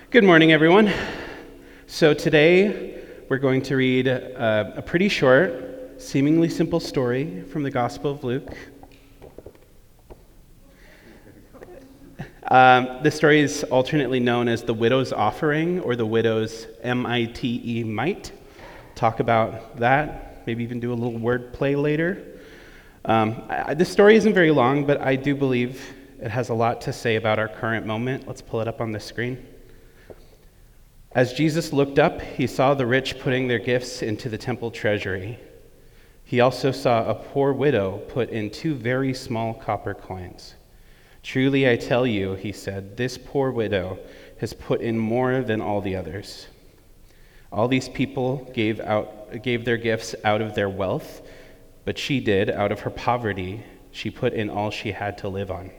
Good morning, everyone. So today we're going to read a pretty short, seemingly simple story from the Gospel of Luke. This story is alternately known as the widow's offering or the widow's mite. Talk about that, maybe even do a little word play later. This story isn't very long, but I do believe it has a lot to say about our current moment. Let's pull it up on the screen. As Jesus looked up, he saw the rich putting their gifts into the temple treasury. He also saw a poor widow put in 2 very small copper coins. "Truly I tell you," he said, "this poor widow has put in more than all the others. All these people gave their gifts out of their wealth, but she did, out of her poverty, she put in all she had to live on."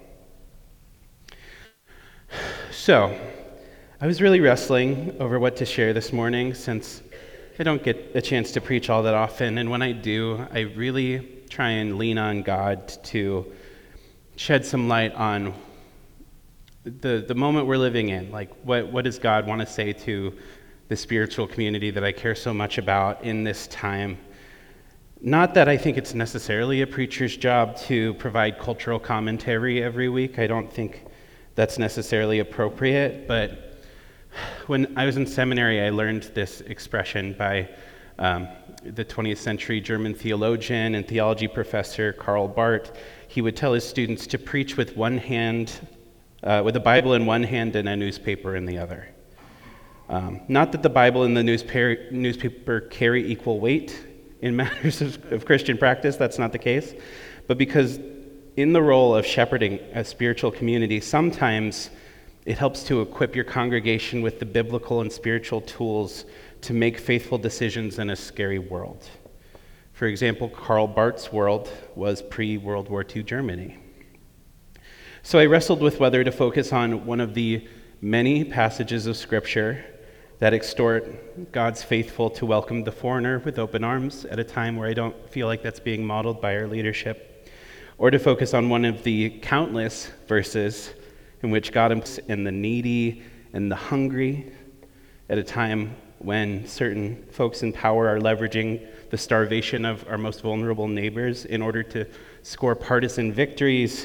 So, I was really wrestling over what to share this morning since I don't get a chance to preach all that often, and when I do, I really try and lean on God to shed some light on the moment we're living in. Like, what does God want to say to the spiritual community that I care so much about in this time? Not that I think it's necessarily a preacher's job to provide cultural commentary every week. I don't think that's necessarily appropriate, but when I was in seminary, I learned this expression by the 20th century German theologian and theology professor Karl Barth. He would tell his students to preach with one hand, with a Bible in one hand and a newspaper in the other. Not that the Bible and the newspaper carry equal weight in matters of Christian practice, that's not the case, but because in the role of shepherding a spiritual community, sometimes it helps to equip your congregation with the biblical and spiritual tools to make faithful decisions in a scary world. For example, Karl Barth's world was pre-World War II Germany. So I wrestled with whether to focus on one of the many passages of Scripture that exhort God's faithful to welcome the foreigner with open arms at a time where I don't feel like that's being modeled by our leadership, or to focus on one of the countless verses in which God is in the needy and the hungry at a time when certain folks in power are leveraging the starvation of our most vulnerable neighbors in order to score partisan victories.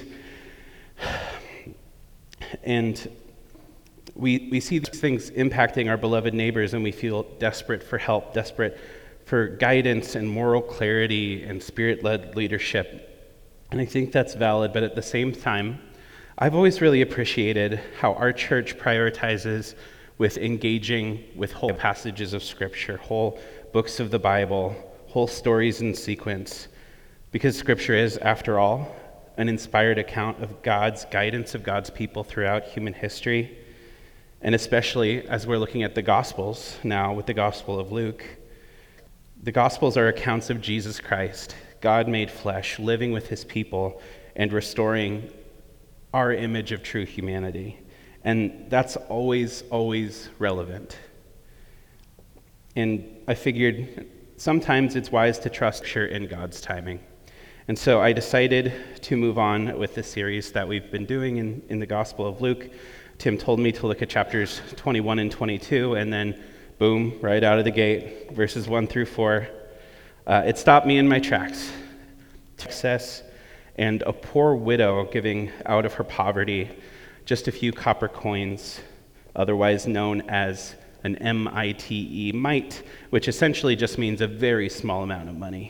And we see these things impacting our beloved neighbors, and we feel desperate for help, desperate for guidance and moral clarity and spirit-led leadership. And I think that's valid, but at the same time, I've always really appreciated how our church prioritizes with engaging with whole passages of Scripture, whole books of the Bible, whole stories in sequence, because Scripture is, after all, an inspired account of God's guidance of God's people throughout human history, and especially as we're looking at the Gospels now with the Gospel of Luke. The Gospels are accounts of Jesus Christ, God made flesh, living with his people and restoring our image of true humanity. And that's always, always relevant. And I figured sometimes it's wise to trust Scripture in God's timing. And so I decided to move on with the series that we've been doing in the Gospel of Luke. Tim told me to look at chapters 21 and 22, and then boom, right out of the gate, verses 1 through 4. It stopped me in my tracks. Success and a poor widow giving out of her poverty just a few copper coins, otherwise known as an mite, which essentially just means a very small amount of money.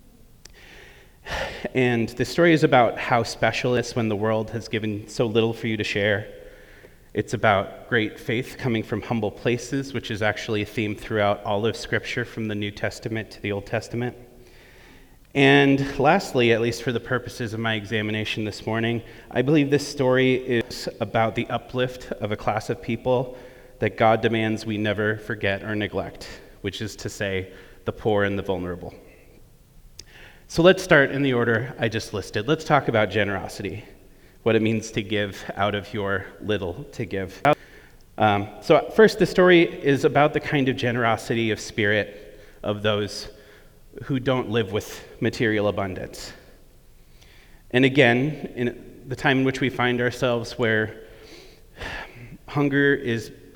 And the story is about how special it is when the world has given so little for you to share. It's about great faith coming from humble places, which is actually a theme throughout all of Scripture from the New Testament to the Old Testament. And lastly, at least for the purposes of my examination this morning, I believe this story is about the uplift of a class of people that God demands we never forget or neglect, which is to say, the poor and the vulnerable. So let's start in the order I just listed. Let's talk about generosity, what it means to give out of your little to give. So first, the story is about the kind of generosity of spirit of those who don't live with material abundance. And again, in the time in which we find ourselves where hunger is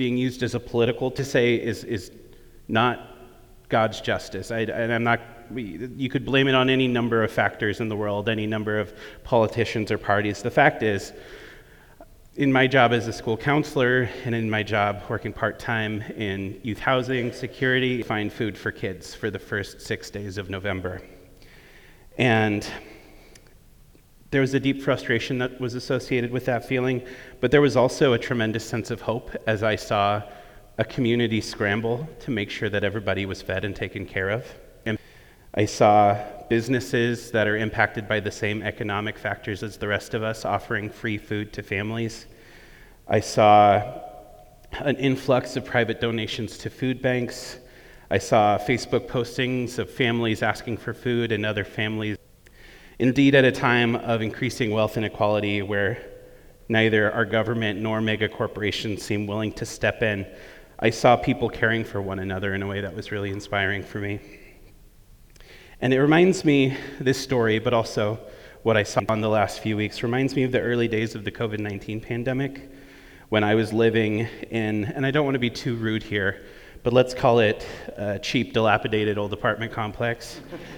being used as a political to say is not God's justice. And I'm not, you could blame it on any number of factors in the world, any number of politicians or parties. The fact is, in my job as a school counselor and in my job working part-time in youth housing, security, find food for kids for the first 6 days of November. And there was a deep frustration that was associated with that feeling, but there was also a tremendous sense of hope as I saw a community scramble to make sure that everybody was fed and taken care of. And I saw businesses that are impacted by the same economic factors as the rest of us offering free food to families. I saw an influx of private donations to food banks. I saw Facebook postings of families asking for food and other families. Indeed, at a time of increasing wealth inequality where neither our government nor mega corporations seem willing to step in, I saw people caring for one another in a way that was really inspiring for me. And it reminds me, this story, but also what I saw in the last few weeks, reminds me of the early days of the COVID-19 pandemic when I was living in, and I don't want to be too rude here, but let's call it a cheap, dilapidated old apartment complex.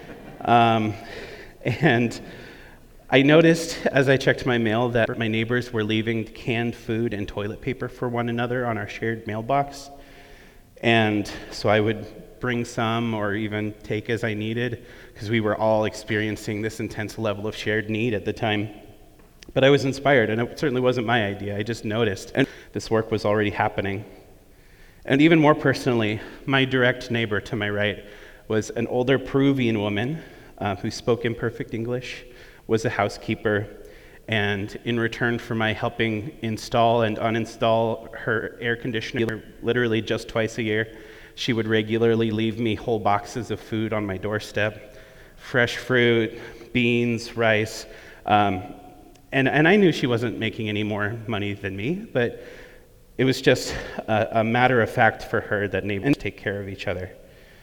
And I noticed as I checked my mail that my neighbors were leaving canned food and toilet paper for one another on our shared mailbox. And so I would bring some or even take as I needed because we were all experiencing this intense level of shared need at the time. But I was inspired, and it certainly wasn't my idea. I just noticed, and this work was already happening. And even more personally, my direct neighbor to my right was an older Peruvian woman who spoke imperfect English, was a housekeeper, and in return for my helping install and uninstall her air conditioner literally just twice a year, she would regularly leave me whole boxes of food on my doorstep, fresh fruit, beans, rice, and I knew she wasn't making any more money than me, but it was just a matter of fact for her that neighbors take care of each other.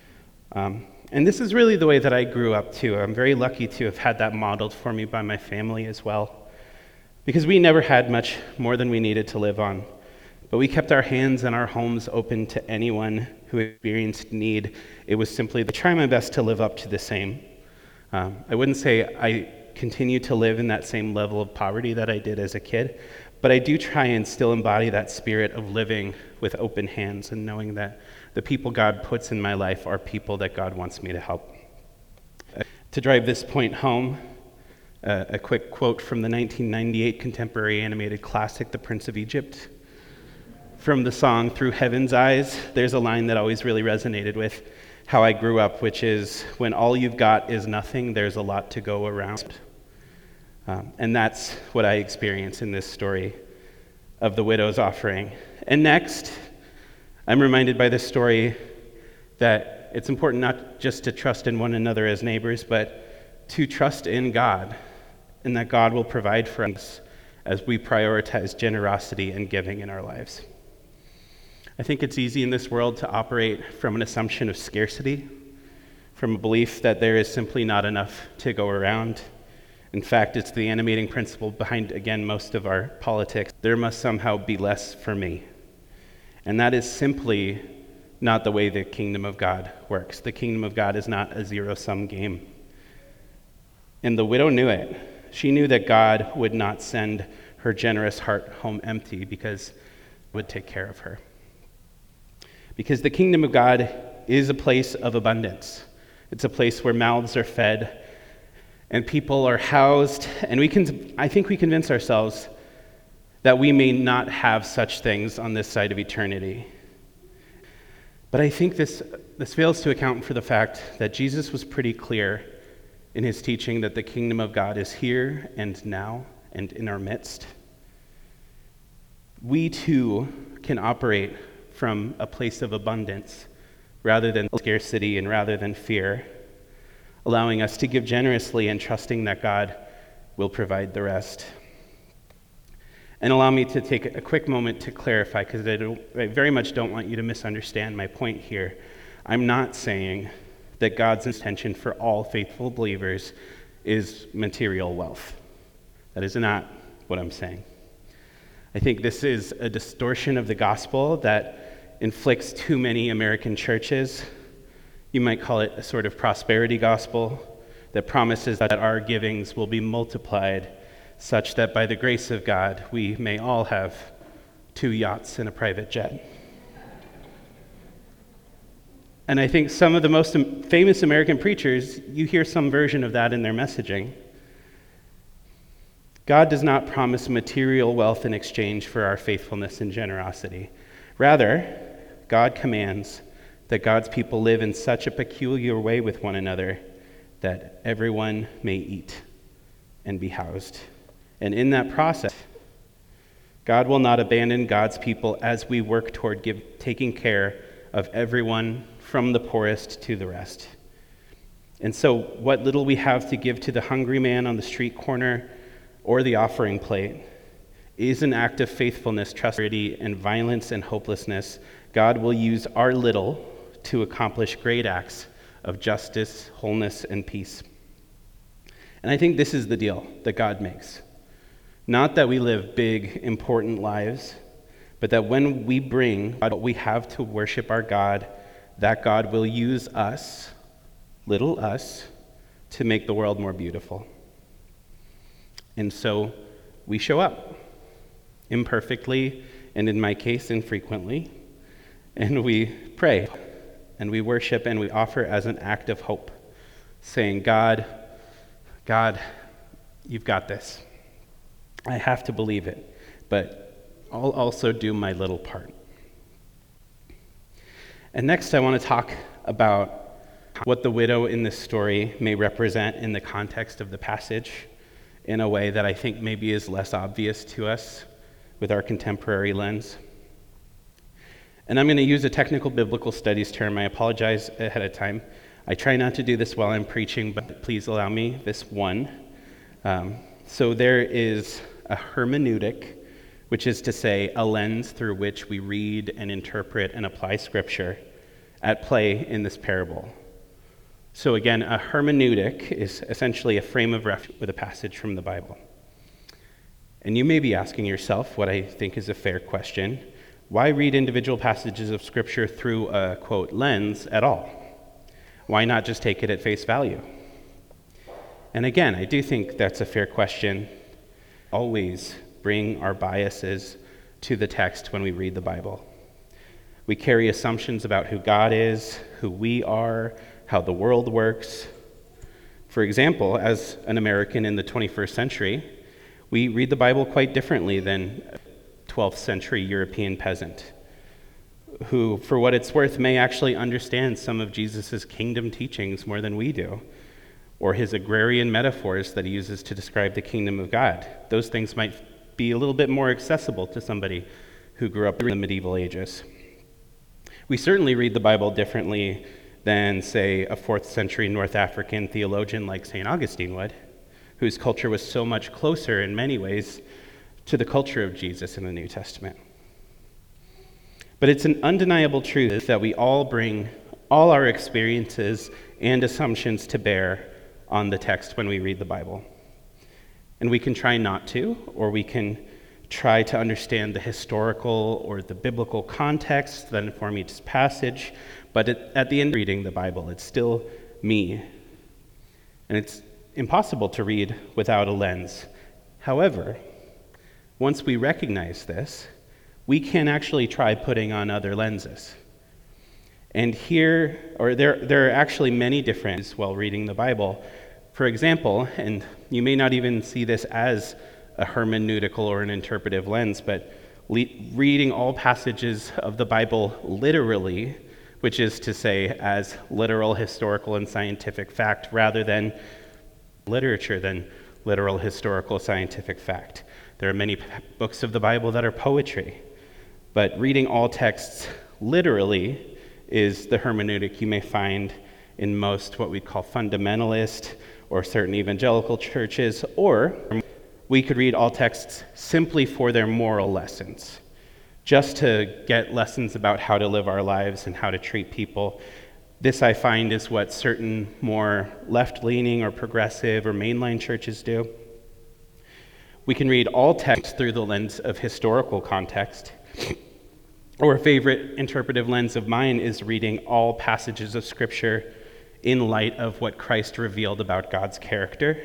And this is really the way that I grew up too. I'm very lucky to have had that modeled for me by my family as well, because we never had much more than we needed to live on. But we kept our hands and our homes open to anyone who experienced need. It was simply to try my best to live up to the same. I wouldn't say I continue to live in that same level of poverty that I did as a kid, but I do try and still embody that spirit of living with open hands and knowing that the people God puts in my life are people that God wants me to help. To drive this point home, a quick quote from the 1998 contemporary animated classic, The Prince of Egypt. From the song Through Heaven's Eyes, there's a line that always really resonated with how I grew up, which is, when all you've got is nothing, there's a lot to go around. And that's what I experience in this story of the widow's offering. And next, I'm reminded by this story that it's important not just to trust in one another as neighbors, but to trust in God, and that God will provide for us as we prioritize generosity and giving in our lives. I think it's easy in this world to operate from an assumption of scarcity, from a belief that there is simply not enough to go around. In fact, it's the animating principle behind, again, most of our politics. There must somehow be less for me. And that is simply not the way the kingdom of God works. The kingdom of God is not a zero-sum game. And the widow knew it. She knew that God would not send her generous heart home empty because he would take care of her. Because the kingdom of God is a place of abundance. It's a place where mouths are fed and people are housed, and I think we convince ourselves that we may not have such things on this side of eternity. But I think this fails to account for the fact that Jesus was pretty clear in his teaching that the kingdom of God is here and now and in our midst. We too can operate from a place of abundance rather than scarcity and rather than fear, allowing us to give generously and trusting that God will provide the rest. And allow me to take a quick moment to clarify, because I very much don't want you to misunderstand my point here. I'm not saying that God's intention for all faithful believers is material wealth. That is not what I'm saying. I think this is a distortion of the gospel that inflicts too many American churches. You might call it a sort of prosperity gospel that promises that our givings will be multiplied such that by the grace of God, we may all have 2 yachts and a private jet. And I think some of the most famous American preachers, you hear some version of that in their messaging. God does not promise material wealth in exchange for our faithfulness and generosity. Rather, God commands that God's people live in such a peculiar way with one another that everyone may eat and be housed. And in that process, God will not abandon God's people as we work toward taking care of everyone from the poorest to the rest. And so what little we have to give to the hungry man on the street corner or the offering plate is an act of faithfulness, trustworthiness, and violence and hopelessness. God will use our little to accomplish great acts of justice, wholeness, and peace. And I think this is the deal that God makes. Not that we live big, important lives, but that when we bring what we have to worship our God, that God will use us, little us, to make the world more beautiful. And so we show up, imperfectly, and in my case, infrequently, and we pray, and we worship, and we offer as an act of hope, saying, God, you've got this. I have to believe it, but I'll also do my little part. And next, I want to talk about what the widow in this story may represent in the context of the passage in a way that I think maybe is less obvious to us with our contemporary lens. And I'm going to use a technical biblical studies term. I apologize ahead of time. I try not to do this while I'm preaching, but please allow me this one. So there is a hermeneutic, which is to say a lens through which we read and interpret and apply Scripture, at play in this parable. So again, a hermeneutic is essentially a frame of reference with a passage from the Bible. And you may be asking yourself what I think is a fair question. Why read individual passages of Scripture through a, quote, lens at all? Why not just take it at face value? And again, I do think that's a fair question. Always bring our biases to the text when we read the Bible. We carry assumptions about who God is, who we are, how the world works. For example, as an American in the 21st century, we read the Bible quite differently than a 12th century European peasant, who, for what it's worth, may actually understand some of Jesus' kingdom teachings more than we do, or his agrarian metaphors that he uses to describe the kingdom of God. Those things might be a little bit more accessible to somebody who grew up in the medieval ages. We certainly read the Bible differently than, say, a 4th century North African theologian like St. Augustine would, whose culture was so much closer in many ways to the culture of Jesus in the New Testament. But it's an undeniable truth that we all bring all our experiences and assumptions to bear on the text when we read the Bible. And we can try not to, or we can try to understand the historical or the biblical context that inform each passage, but at the end of reading the Bible, it's still me. And it's impossible to read without a lens. However, once we recognize this, we can actually try putting on other lenses. And there are actually many differences while reading the Bible. For example, and you may not even see this as a hermeneutical or an interpretive lens, but reading all passages of the Bible literally, which is to say as literal historical and scientific fact rather than literature than literal historical scientific fact. There are many books of the Bible that are poetry, but reading all texts literally is the hermeneutic you may find in most what we call fundamentalist or certain evangelical churches, or we could read all texts simply for their moral lessons, just to get lessons about how to live our lives and how to treat people. This, I find, is what certain more left-leaning or progressive or mainline churches do. We can read all texts through the lens of historical context, or a favorite interpretive lens of mine is reading all passages of Scripture in light of what Christ revealed about God's character.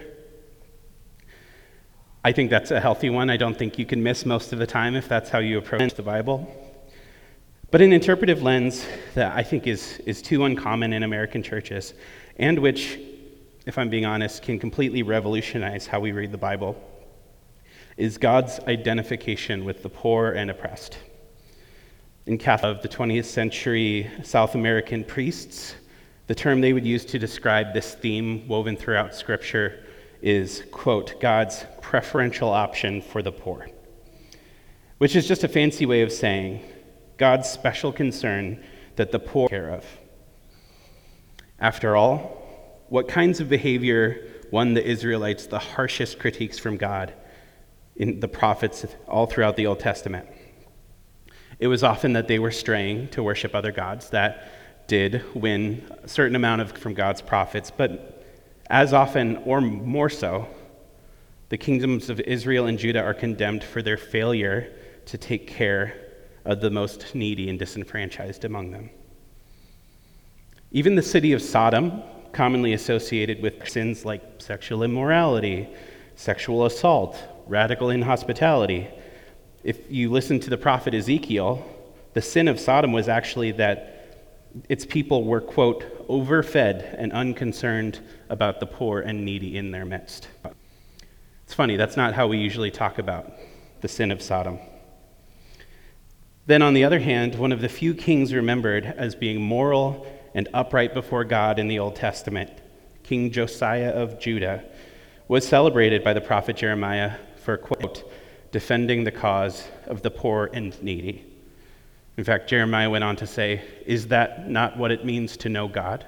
I think that's a healthy one. I don't think you can miss most of the time if that's how you approach the Bible. But an interpretive lens that I think is too uncommon in American churches, and which, if I'm being honest, can completely revolutionize how we read the Bible, is God's identification with the poor and oppressed. In Catholic of the 20th century South American priests, the term they would use to describe this theme woven throughout Scripture is, quote, God's preferential option for the poor, which is just a fancy way of saying God's special concern that the poor care of. After all, what kinds of behavior won the Israelites the harshest critiques from God in the prophets all throughout the Old Testament? It was often that they were straying to worship other gods. That did win a certain amount from God's prophets, but as often, or more so, the kingdoms of Israel and Judah are condemned for their failure to take care of the most needy and disenfranchised among them. Even the city of Sodom, commonly associated with sins like sexual immorality, sexual assault, radical inhospitality. If you listen to the prophet Ezekiel, the sin of Sodom was actually that its people were, quote, overfed and unconcerned about the poor and needy in their midst. It's funny, that's not how we usually talk about the sin of Sodom. Then on the other hand, one of the few kings remembered as being moral and upright before God in the Old Testament, King Josiah of Judah, was celebrated by the prophet Jeremiah for, quote, defending the cause of the poor and needy. In fact, Jeremiah went on to say, is that not what it means to know God?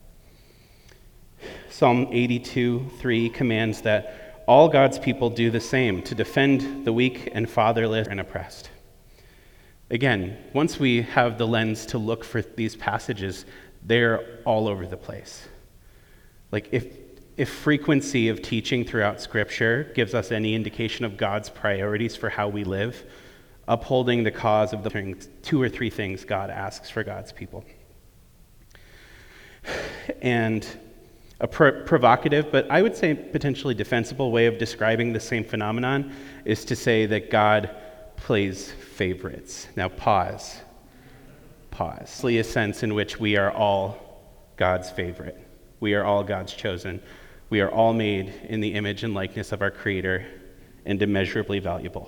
Psalm 82:3 commands that all God's people do the same, to defend the weak and fatherless and oppressed. Again, once we have the lens to look for these passages, they're all over the place. Like if frequency of teaching throughout Scripture gives us any indication of God's priorities for how we live, upholding the cause of the two or three things God asks for God's people. And a provocative, but I would say potentially defensible way of describing the same phenomenon is to say that God plays favorites. Now pause. A sense in which we are all God's favorite. We are all God's chosen. We are all made in the image and likeness of our Creator and immeasurably valuable.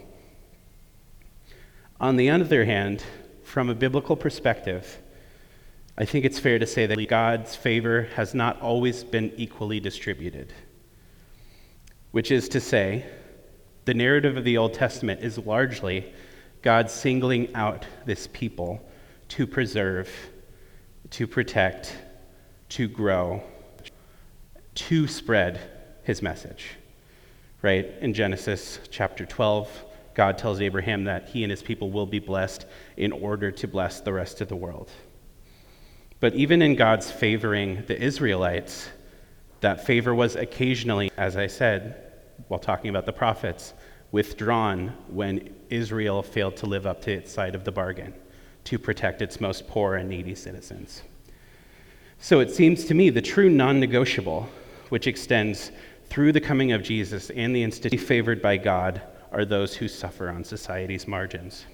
On the other hand, from a biblical perspective, I think it's fair to say that God's favor has not always been equally distributed. Which is to say, the narrative of the Old Testament is largely God singling out this people to preserve, to protect, to grow, to spread his message. Right? In Genesis chapter 12, God tells Abraham that he and his people will be blessed in order to bless the rest of the world. But even in God's favoring the Israelites, that favor was occasionally, as I said, while talking about the prophets, withdrawn when Israel failed to live up to its side of the bargain to protect its most poor and needy citizens. So it seems to me the true non-negotiable, which extends through the coming of Jesus and the institution favored by God, are those who suffer on society's margins.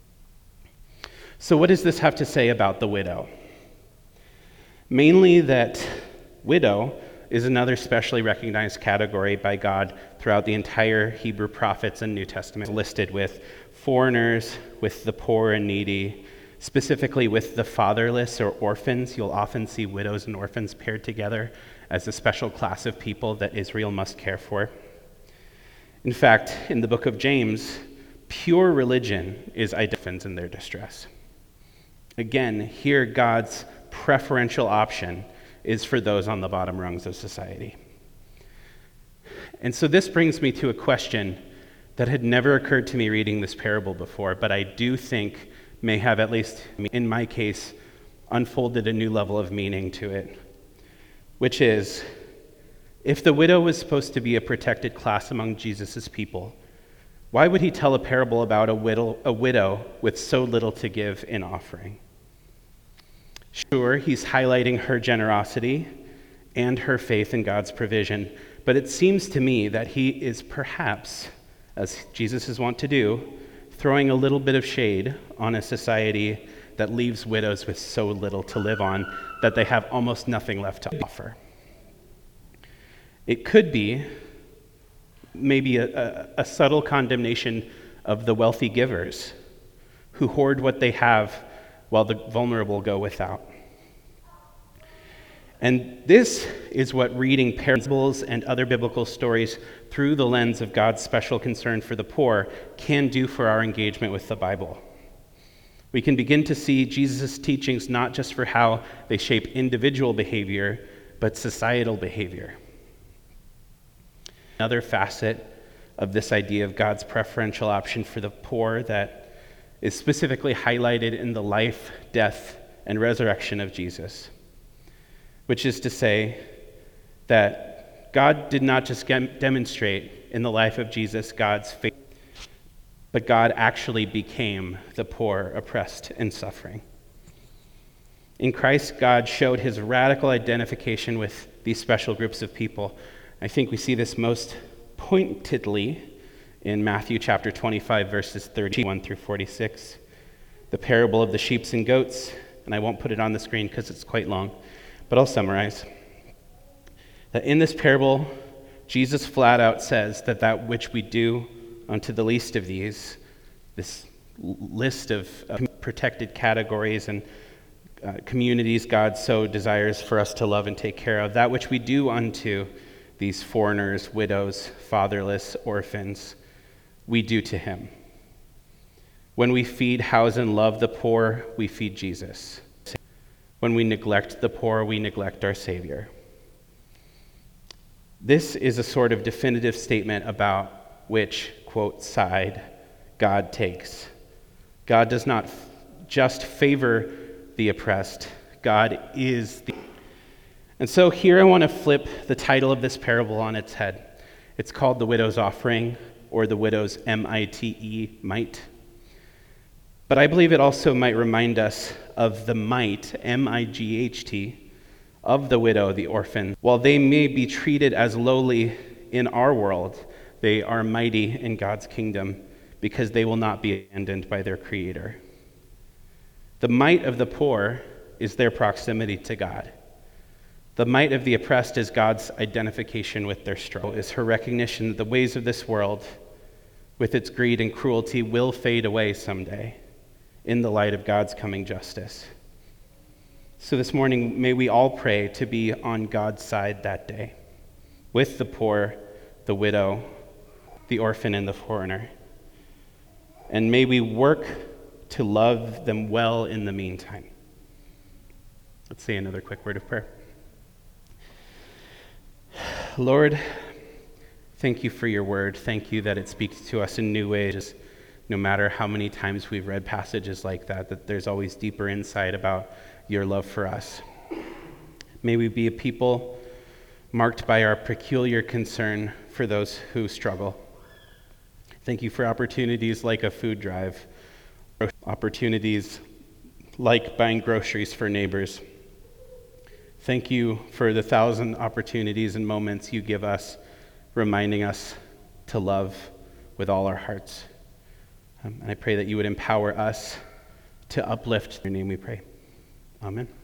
So what does this have to say about the widow? Mainly that widow is another specially recognized category by God throughout the entire Hebrew prophets and New Testament, listed with foreigners, with the poor and needy, specifically with the fatherless or orphans. You'll often see widows and orphans paired together as a special class of people that Israel must care for. In fact, in the book of James, pure religion is orphans in their distress. Again, here God's preferential option is for those on the bottom rungs of society. And so this brings me to a question that had never occurred to me reading this parable before, but I do think may have, at least in my case, unfolded a new level of meaning to it, which is, if the widow was supposed to be a protected class among Jesus' people, Why would he tell a parable about a widow with so little to give in offering? Sure, he's highlighting her generosity and her faith in God's provision, but it seems to me that he is perhaps, as Jesus is wont to do, throwing a little bit of shade on a society that leaves widows with so little to live on that they have almost nothing left to offer. It could be maybe a subtle condemnation of the wealthy givers who hoard what they have while the vulnerable go without. And this is what reading parables and other biblical stories through the lens of God's special concern for the poor can do for our engagement with the Bible. We can begin to see Jesus' teachings not just for how they shape individual behavior, but societal behavior. Another facet of this idea of God's preferential option for the poor that is specifically highlighted in the life, death, and resurrection of Jesus, which is to say that God did not just demonstrate in the life of Jesus God's faith, but God actually became the poor, oppressed, and suffering. In Christ, God showed his radical identification with these special groups of people. I think we see this most pointedly in Matthew chapter 25, verses 31 through 46, the parable of the sheep and goats, and I won't put it on the screen because it's quite long, but I'll summarize. That in this parable, Jesus flat out says that which we do unto the least of these, this list of protected categories and communities God so desires for us to love and take care of, that which we do unto these foreigners, widows, fatherless, orphans, we do to him. When we feed, house, and love the poor, we feed Jesus. When we neglect the poor, we neglect our Savior. This is a sort of definitive statement about which, quote, side God takes. God does not just favor the oppressed. God is the... And so here I want to flip the title of this parable on its head. It's called The Widow's Offering, or The Widow's M-I-T-E, might. But I believe it also might remind us of the might, M-I-G-H-T, of the widow, the orphan. While they may be treated as lowly in our world, they are mighty in God's kingdom because they will not be abandoned by their Creator. The might of the poor is their proximity to God. The might of the oppressed is God's identification with their struggle, is her recognition that the ways of this world, with its greed and cruelty, will fade away someday in the light of God's coming justice. So this morning, may we all pray to be on God's side that day, with the poor, the widow, the orphan, and the foreigner. And may we work to love them well in the meantime. Let's say another quick word of prayer. Lord, thank you for your word. Thank you that it speaks to us in new ways. No matter how many times we've read passages like that there's always deeper insight about your love for us. May we be a people marked by our peculiar concern for those who struggle. Thank you for opportunities like a food drive, opportunities like buying groceries for neighbors. Thank you for the 1,000 opportunities and moments you give us, reminding us to love with all our hearts. And I pray that you would empower us to uplift. In your name we pray. Amen.